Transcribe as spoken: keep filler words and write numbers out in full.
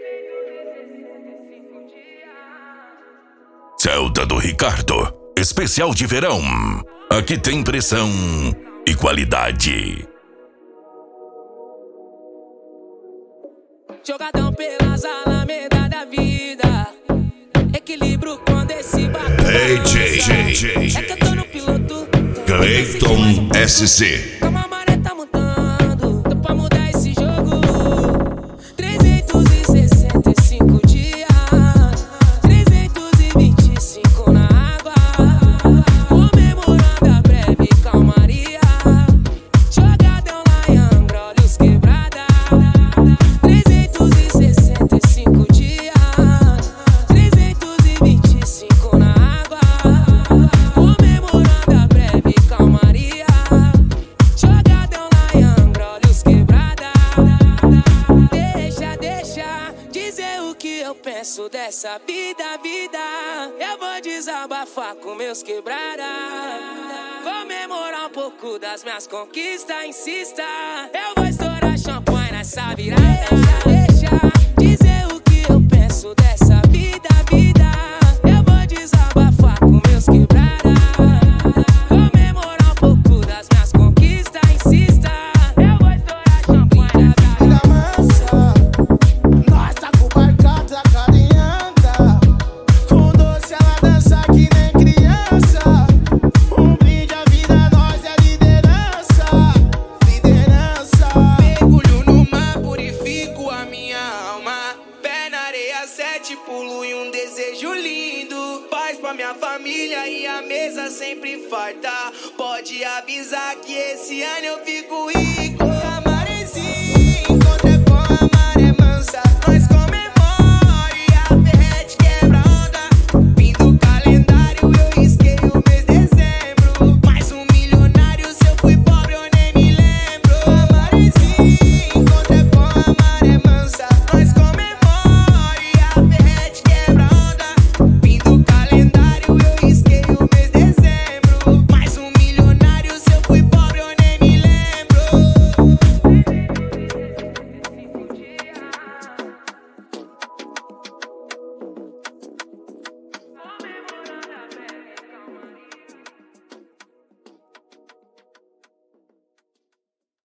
Celta do Ricardo, especial de verão. Aqui tem pressão e qualidade. Jogadão pelas alamedas da vida, equilíbrio quando esse bate. Hey, J, J, J, É que eu tô no piloto Clayton S C. Como a maré tá mudando, tô pra mudar esse jogo. trezentos e sessenta e cinco dias, trezentos e vinte e cinco na água, comemorando a breve calmaria. Jogadão lá em Angra, olhos quebrada. trezentos e sessenta e cinco dias, trezentos e vinte e cinco na água, comemorando a breve calmaria. Jogadão lá em Angra, olhos quebrada. Deixa, deixa dizer o que eu penso dessa vida, vida. Eu vou desabafar com meus quebrada, comemorar um pouco das minhas conquistas, insista. Eu vou estourar champanhe nessa virada. Deixa, deixa dizer o que eu penso dessa vida, vida. Eu vou desabafar com meus quebrada, comemorar um pouco das minhas conquistas, insista. Eu vou estourar champanhe nessa Vida mansa, nós tá com barcada carinhada. Com doce ela dança que nem criança. Um brinde à vida, nós é liderança. Liderança. Mergulho no mar, purifico a minha alma. Pé na areia, sete pulo e um desejo lindo. Paz pra minha família e a mesa sempre farta. Pode avisar que esse ano eu fico rico.